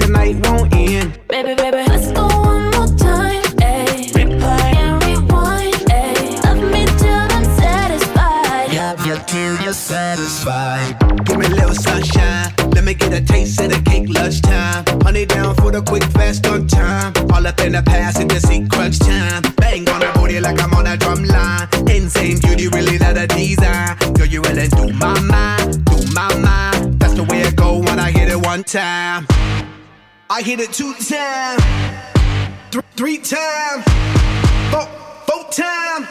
the night won't end. Baby, baby, let's go one more time, ayy. Replay and rewind, ayy. Love me till I'm satisfied. Love you till you're satisfied. Give me a little sunshine. Let me get a taste of the cake lunchtime. Honey down for the quick, fast on time. All up in the past and just see crunch time. Bang on the booty like I'm on a drum line. Insane beauty, really not a design. Girl, you really do my mind, do my mind. That's the way it go when I hit it one time. I hit it 2 times, 3 times, 4 times.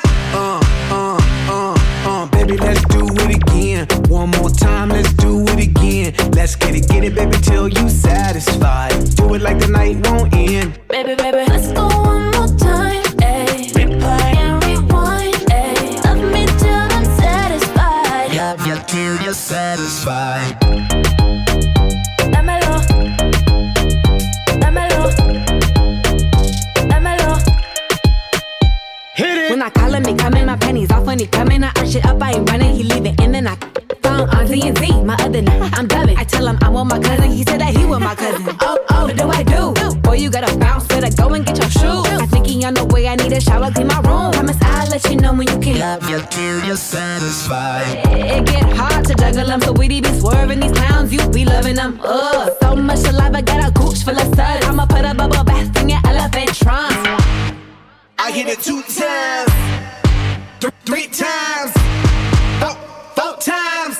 Baby, let's do it again. One more time, let's do it again. Let's get it, baby, till you satisfied. Do it like the night won't end. Baby, baby, let's go one more time, ayy. Replay and rewind, ayy. Love me till I'm satisfied. Love you till you're satisfied. Dámelo, dámelo, dámelo. Hit it. When I call him, he coming, my pennies off when he coming. I arch it up, I ain't running, he leave it in, then I found on Z&Z. My other night, I'm dubbing. I tell him I'm with my cousin, he said that he with my cousin. Oh, what do I do? Boy, you gotta bounce, better go and get your shoes. I think he on the way, I need a shower, clean my room. Promise I'll let you know when you can. Love you till you're satisfied. It get hard to juggle them, so we be swerving these clowns, you be loving them. So much saliva, got a gooch full of suds. I'ma put a bubble bath in your elephant trunk. I hit it 2 times, 3 times, 4 times.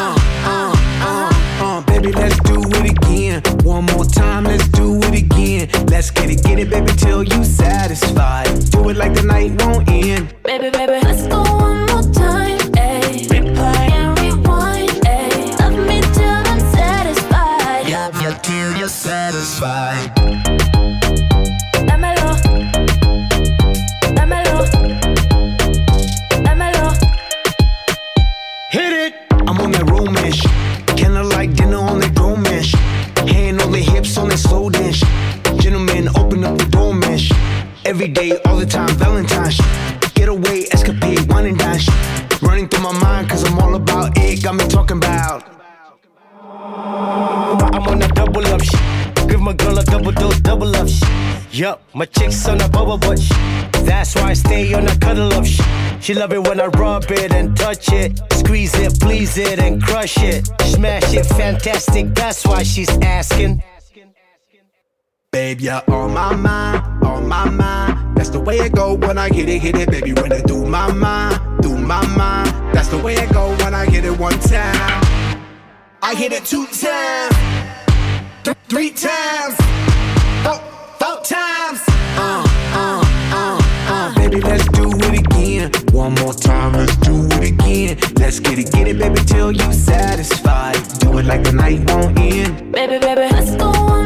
Baby, let's do it again. One more time, let's do it again. Let's get it, baby, till you satisfied. Do it like the night won't end. Baby, baby, let's go one more time, ayy. Replay and rewind, ayy. Love me till I'm satisfied. Love you till you're satisfied. Dámelo, dámelo, dámelo. Hit it. I'm on that romish. Kinda like dinner on that grown mesh. Hand on the hips on that slow dance. Gentlemen, open up the door mesh. Every day, all the time, Valentine's. Getaway, escapade, wine and dine. Running through my mind, cause I'm all about it. Got me talking about. I'm on a double up shit. Give my girl a double dose, double up shit. Yup, my chick's on a bubble butt shit. That's why I stay on a cuddle up shit. She love it when I rub it and touch it. Squeeze it, please it, and crush it. Smash it, fantastic, that's why she's asking. Babe, you're on my mind, on my mind. That's the way it go when I hit it, baby. When I do my mind, do my mind. That's the way it go when I hit it one time. I hit it 2 times, 3 times, 4 times. Baby, let's do it again. One more time, let's do it again. Let's get it, baby, till you satisfied. Do it like the night won't end. Baby, baby, let's go one